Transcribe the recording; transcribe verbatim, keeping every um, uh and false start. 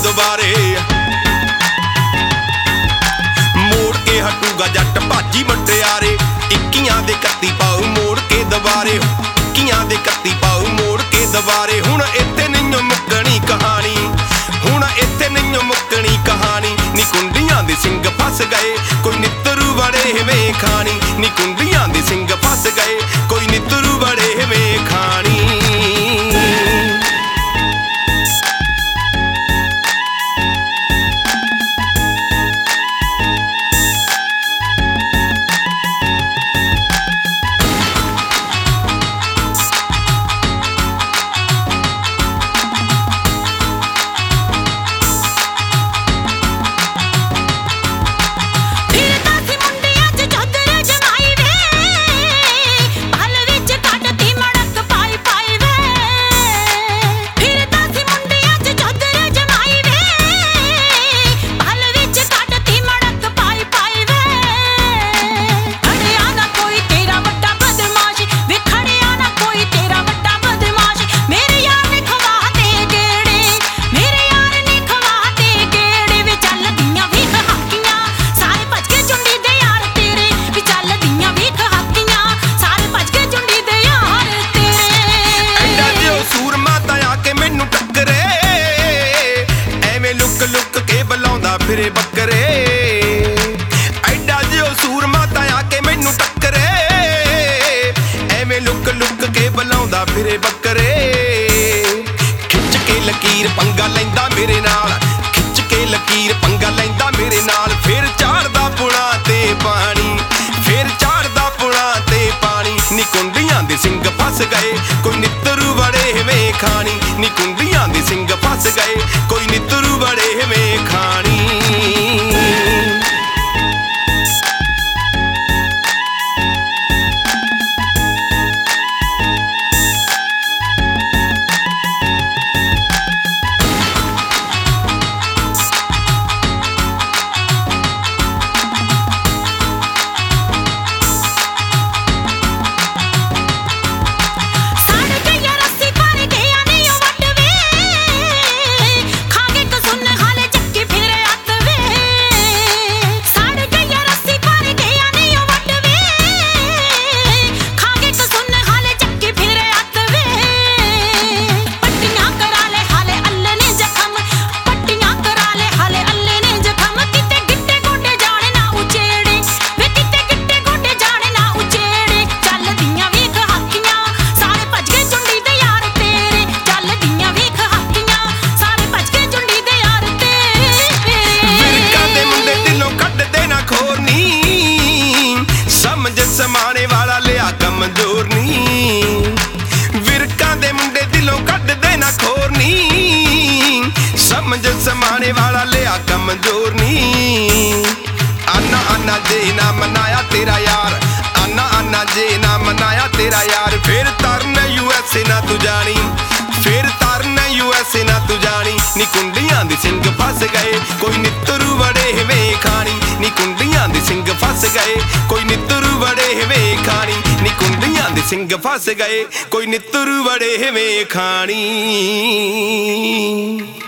दुबारे मोड़ के हटूगा जट भाजी मुटियारे इक्कियां दे कत्ती पाऊ मोड़ के दुबारे इक्कियां दे कत्ती पाऊ मोड़ के दुबारे हुण इत्थे नहीं मुक्कनी कहानी हुण इत्थे नहीं मुक्कनी कहानी नी कुंडियां दे सिंग फस गए कोई नित्तरू बड़े वे खानी नी कुंडियां दे सिंग फस गए कोई नित्तरू बड़े वे खानी फिरे बकरे ऐडा जिओ सूरमा ताया के मैनू टक्करे एवें लुक लुक के बुलाउंदा फिरे बकरे खिच के लकीर पंगा लैंदा मेरे नाल खिच के लकीर पंगा लैंदा मेरे नाल फिर चाड़दा पुणा ते पानी फिर चाड़दा पुणा ते पानी नी कुंडियां दे सिंग फस गए कोई नित्तरू बड़े वे खानी नी कुंडियां दे सिंग फस गए कोई नित्तरू बड़े वे खानी समाने वाला लिया कमजोर नी विरकां दे मुंडे दिलों कट देना खोर नी समझ समाने वाला लिया कमजोर नी आना आना जे ना मनाया तेरा यार आना आना जे ना मनाया तेरा यार फिर तरन यूएसए ना तू जानी फिर तरन यूएसए ना तू जानी नी कुंडियां दे सिंग फस गए कोई नित्तरू बड़े वे खानी नी कुंडियां दे सिंग फस गए कोई नित्तरू बड़े वे खानी नी कुंडियां दे सिंग फस गए कोई नित्तरू बड़े वे खानी।